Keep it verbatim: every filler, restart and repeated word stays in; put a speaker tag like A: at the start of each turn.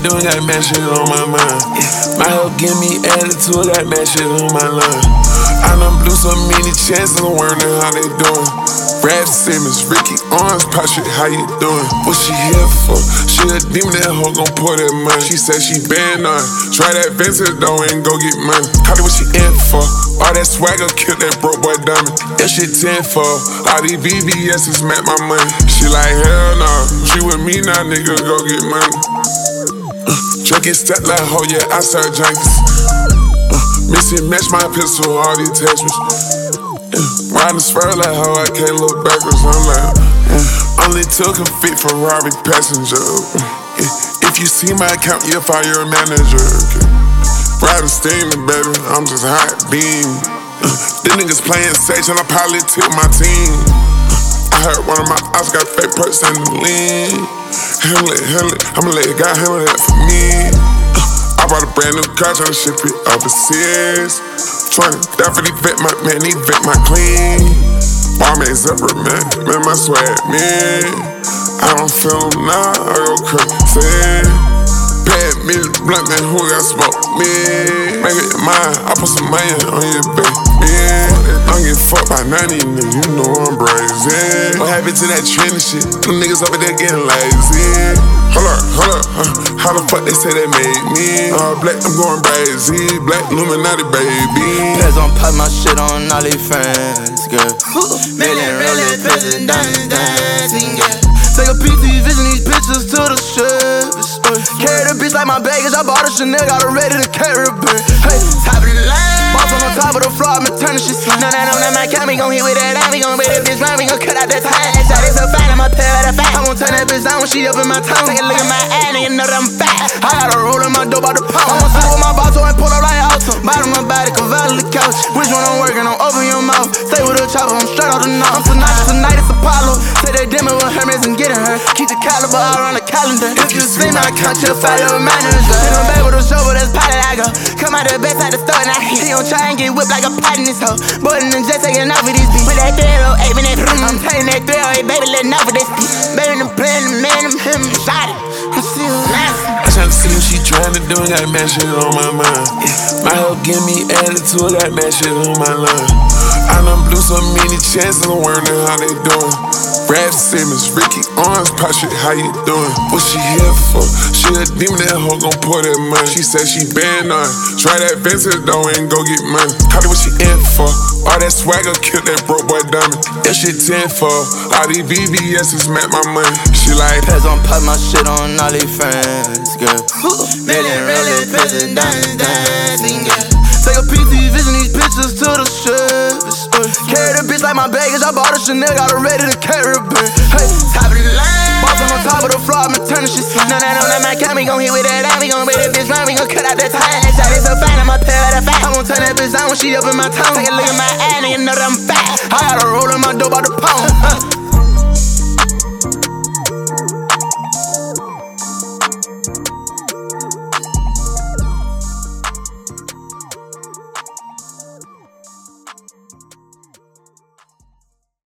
A: doing, got mad shit on my mind. My help give me attitude, got mad shit on my line. I done blew so many chances, I'm learning how they doing. Rap Simmons, Ricky Owens, pop shit, how you doing? What she here for? She a demon, that hoe gon' pour that money. She said she been on. Try that Vincent though and go get money. Call it what she in for. All that swagger kill that broke boy dummy. That shit ten for. All these V V S's met my money. She like hell no. She with me now, nigga, go get money. Uh, Drinking step like hoe, yeah, I serve junkies. Uh, Missing match my pistol, all these attachments. Riding spur like how I can't look backwards. I'm like, uh, only took a fit Ferrari passenger. Uh, if you see my account, you'll fire your manager. Okay. Riding steaming, baby, I'm just hot beam. Uh, the niggas playing Sage and I probably took my team. Uh, I heard one of my ops got fake perks in the lean. Handle it, handle it, I'ma let God handle that for me. Uh, I bought a brand new car, tryna ship it overseas. Tryna definitely vet my man, he vet my clean. Bomb ain't zipper, man, man, my swag, man. I don't feel him now, I go crazy. Pad me the blunt, man, who got smoke, man. Make it mine, I put some money on your baby, man. I'm getting fucked by ninety, nigga, you know I'm brazen. What happened to that trendy shit? Them niggas over there getting lazy. Hold up, hold up, huh? How the fuck they say they made me? All black, I'm going crazy. Black Illuminati, baby.
B: Pez on pop my shit on all they friends, girl. Million rolling, prison, diamonds, dancing, yeah. Take a P T vision, these bitches to the service. Carry the bitch like my baggage. I bought a Chanel, got her ready to carry a bitch. Hey, top of the line. Boss on top of the floor, I'm turning shit slim. No, that on that mic, we gon' hit with that line. We gon' break that bitch line, we gon' cut out that time. That shot is so fine, I'ma pay her that fat. I'm gon' turn that bitch on when she up in my tongue. Take a look at my ass, nigga know that I'm fat. I got a roll in my dope out the pound. I'm gon' sit with my boss and pull up like Alton. Bottom my body, convert the couch. Which one I'm working on? Open your mouth. Stay with a chopper, I'm straight off the nose. Tonight, tonight it's Apollo. Say they demo with Hermes and getting her. Keep the caliber all around the calendar. If you see my account, you'll follow a manager. Hit them back with a shovel, that's potted I go. Come out the best out the store and I hit. He gon' try and get whipped like a pot in this hoe. Boy, and just taking off with this beat. With that three oh eight, man, that vroom. I'm taking that three oh eight, baby, letting off with this beat. Baby, them playing, the man, them him, shot it. I'm still nasty.
A: I tryna see what she tryna do, got mad shit on my mind. My help give me attitude, got mad shit on my line. I done blew so many chances, I'm learning how they doing. Rap Simmons, Ricky Owens, pop shit, how you doing? What she here for? She a demon, that hoe gon' pour that money. She said she been on. Try that Vincent though and go get money. Call it what she in for. All that swagger kill that broke boy dummy. That shit ten for. All these V V S's met my money. She like
B: Pez on pop my shit on all they friends, girl. Million rolling, prison, diamonds, dancing, yeah. Take a P T vision, these bitches to the service. Carry the bitch like my baggage. I bought a Chanel, got her ready to carry a bitch. Hey, top of the line. Boss on top of the floor, I'm turning shit slim. No, that on that mic, we gon' hit with that line. We gon' break that bitch line, we gon' cut out that time. That shot is so fine, I'ma pay her that fat. I'm gon' turn that bitch on when she up in my tongue. Take a look at my ass, nigga know that I'm fat. I got a roll in my dope out the pound.